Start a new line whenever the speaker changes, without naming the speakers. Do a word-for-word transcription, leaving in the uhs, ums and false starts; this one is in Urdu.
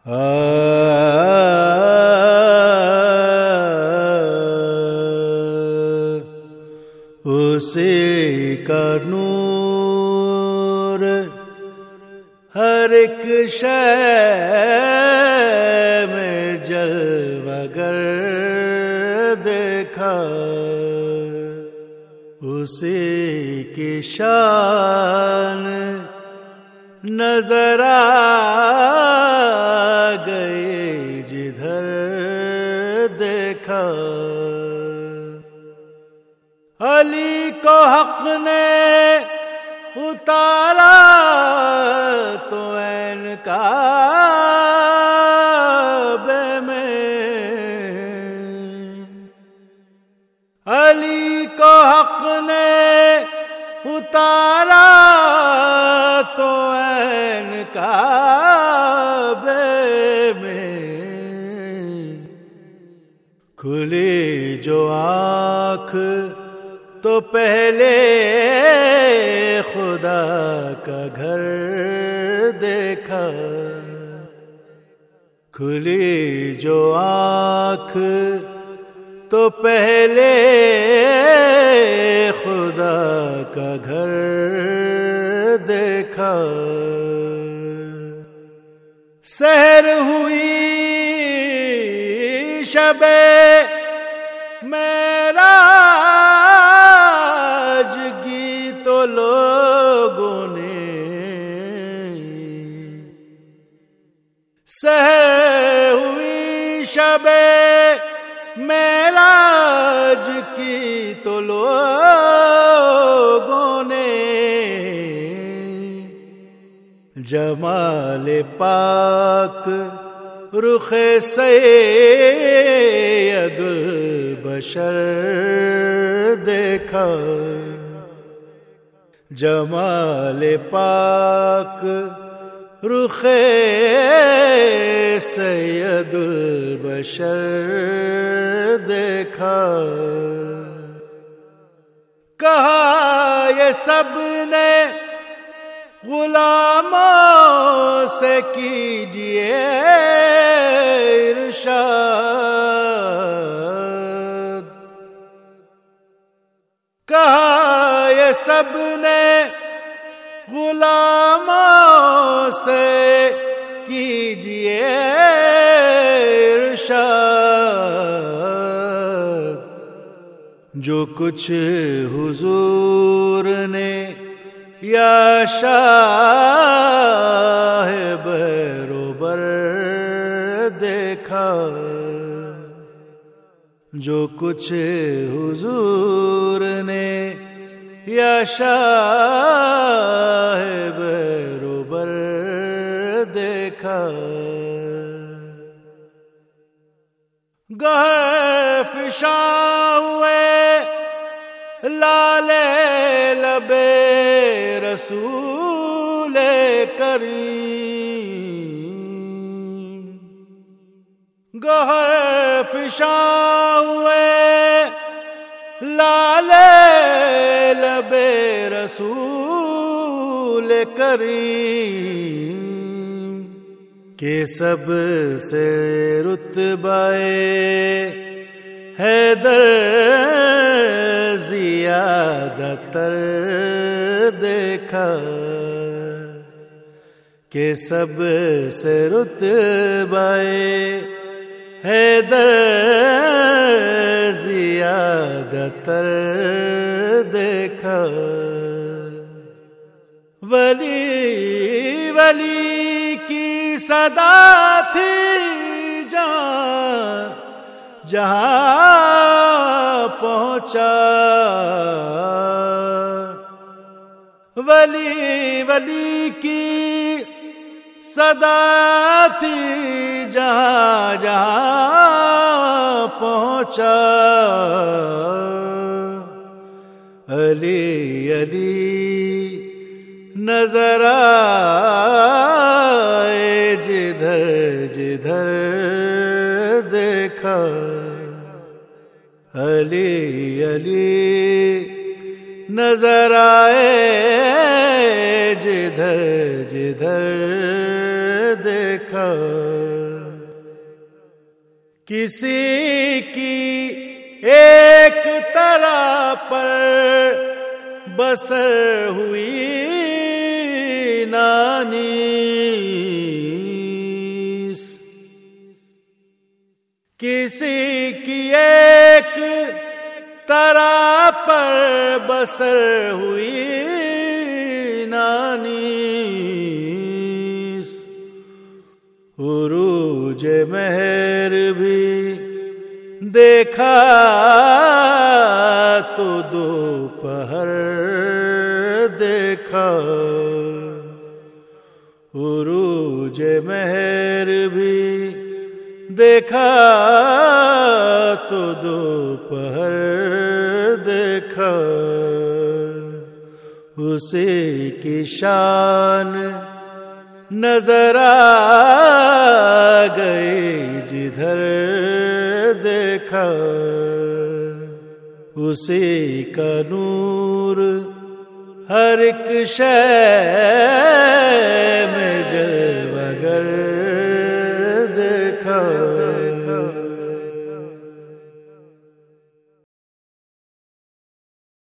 اسی کا نور ہر ایک شے میں جلوہ گر دیکھا، اسی کی شان نظر آ گئی جدھر دیکھا۔ علی کو حق نے اتارا تو عین کعبے میں، علی کو حق نے اتارا تو عین کعبے میں، کھلی جو آنکھ تو پہلے خدا کا گھر دیکھا، کھلی جو آنکھ تو پہلے خدا کا گھر دیکھا۔ سحر ہوئی شب معراج کی تو لوگوں نے، سحر ہوئی شب معراج کی تو لوگوں نے، جمال پاک رخ سید البشر دیکھا، جمال پاک رخ سید البشر دیکھا۔ کہا یہ سب نے غلاموں سے کیجئے ارشاد، کہا یہ سب نے غلاموں سے کیجئے ارشاد، جو کچھ حضور نے یا شاہ بروبر دیکھا، جو کچھ حضور نے یا شاہ بروبر دیکھا، گہر فشاں ہوئے لالے لبے رسول کریم، گہر فشاں ہوئے لالے لبے رسول کریم، کہ سب سے رتبہ حیدر زیادہ تر دیکھا، کہ سب سے رتبہ حیدر زیادہ تر دیکھا۔ ولی ولی کی صدا تھی جہاں جہاں پہنچا، ولی ولی کی صدا تھی جہاں جہاں پہنچا، علی علی نظر آئے جدھر جدھر دیکھا، علی علی نظر آئے جدھر جدھر دیکھا۔ دیکھا، کسی کی ایک طرح پر بسر ہوئی نانیس، کسی کی ایک طرح پر بسر ہوئی نانیس، عروج مہر بھی دیکھا تو دوپہر دیکھا، عروج مہر بھی دیکھا تو دوپہر دیکھا، اسی کی شان نظر آ گئی جدھر دیکھا، اسی کا نور ہر ایک شے میں جلوہ گر دیکھا۔